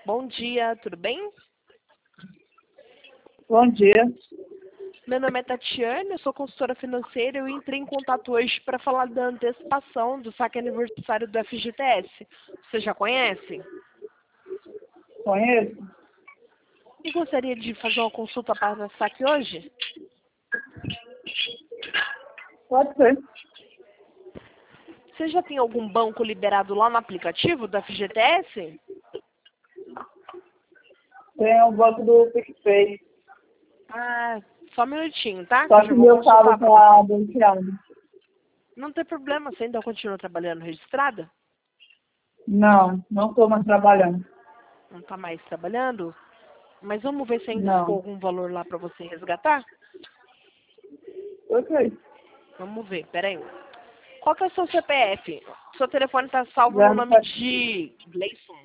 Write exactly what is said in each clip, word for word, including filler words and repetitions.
Bom dia, tudo bem? Bom dia. Meu nome é Tatiane, eu sou consultora financeira e eu entrei em contato hoje para falar da antecipação do saque aniversário do F G T S. Você já conhece? Conheço? E gostaria de fazer uma consulta para saque hoje? Pode ser. Você já tem algum banco liberado lá no aplicativo do F G T S? Tem o banco do PicPay. Ah, só um minutinho, tá? Só Eu que já vou meu consultar saldo para você. tá bloqueado. Não tem problema, você ainda continua trabalhando registrada? Não, não estou mais trabalhando. Não está mais trabalhando? Mas vamos ver se ainda ficou Não. algum valor lá para você resgatar? Ok. Vamos ver, peraí. Qual que é o seu C P F? Seu telefone está salvo no zero nome sete de Gleison.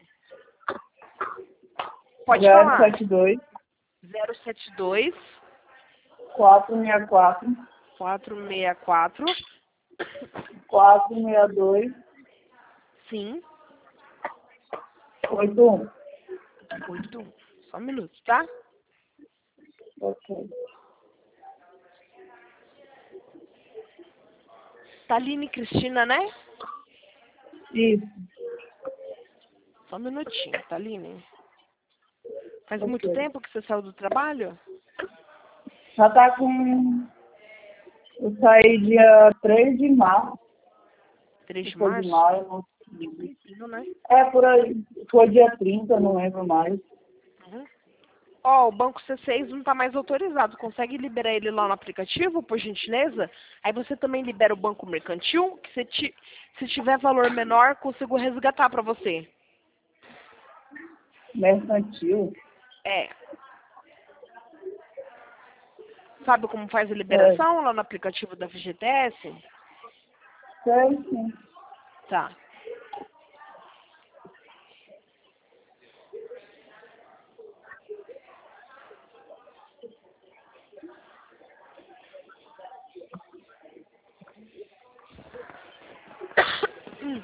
Pode zero falar. sete dois zero sete dois, quatro seis quatro quatro seis quatro. quatro seis dois Sim, oito um. oito um. Só um minuto, tá? Ok. Taline Cristina, né? Isso. Só um minutinho, Taline. Faz muito Ok. tempo que você saiu do trabalho? Já tá com... Eu saí dia três de março. três de Foi de março? maio. Não... Tem um tempinho, né? É, por aí. Foi dia trinta, não lembro mais. Uhum. Ó, o banco C seis não está mais autorizado. Consegue liberar ele lá no aplicativo, por gentileza? Aí você também libera o banco mercantil, que se, ti, se tiver valor menor, consigo resgatar para você. Mercantil. É. Sabe como faz a É. liberação lá no aplicativo da F G T S? Sei, sim. Tá. Hum.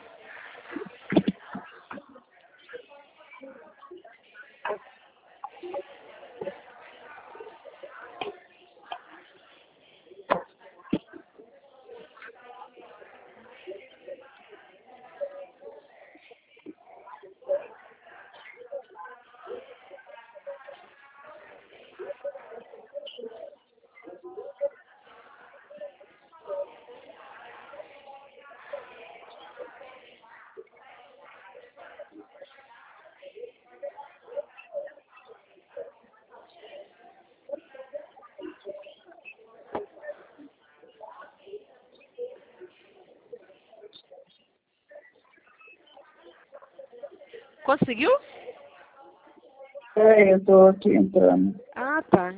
Conseguiu? Peraí, eu tô aqui entrando. Ah, tá.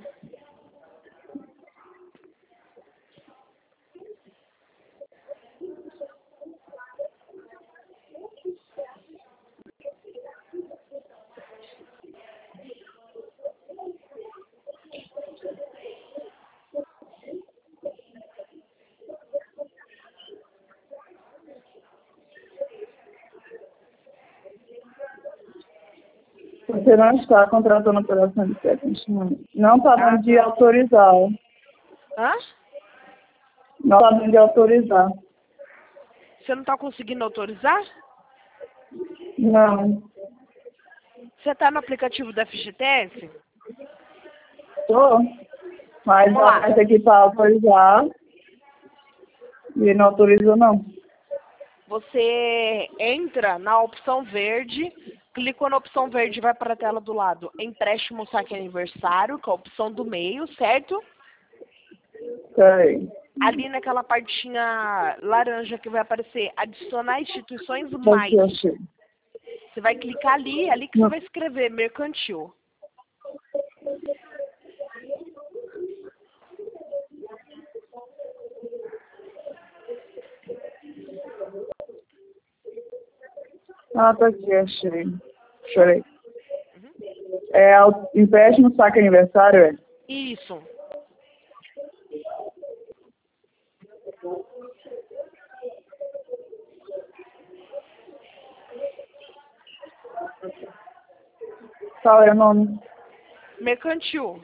Você não está contratando operação de técnico. Não está Ah, dando de tá. autorizar. Hã? Não está dando de autorizar. Você não está conseguindo autorizar? Não. Você está no aplicativo da F G T S? Estou. Mas Vamos lá. vai ter que para autorizar. E não autorizou, não. Você entra na opção verde, clicou na opção verde e vai para a tela do lado. Empréstimo saque aniversário, que é a opção do meio, certo? Peraí. Ali naquela partinha laranja que vai aparecer adicionar instituições mais. Aqui, achei. Você vai clicar ali, ali que você Não. vai escrever mercantil. Ah, tá aqui, achei. Peraí. É o empréstimo saque aniversário, é? Isso. Qual é o nome? Mercantil.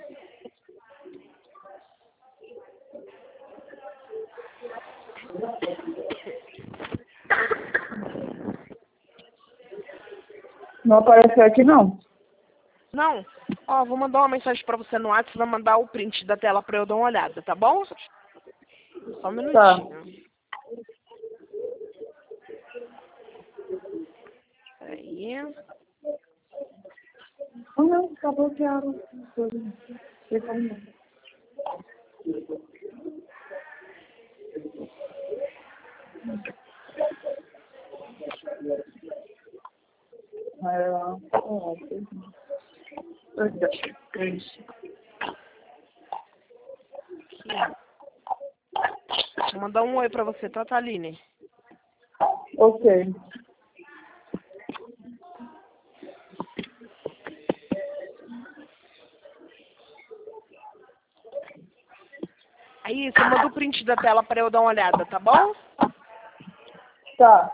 Não apareceu aqui, não. Não? Ó, vou mandar uma mensagem pra você no WhatsApp, você vai mandar o print da tela pra eu dar uma olhada, tá bom? Só um Tá. minutinho. Aí. Ah, não, tá bloqueado. Sei como não. É, ó, Vou mandar um oi pra você, tá, Thaline? ok. Aí, você manda o print da tela pra eu dar uma olhada, tá bom? Tá.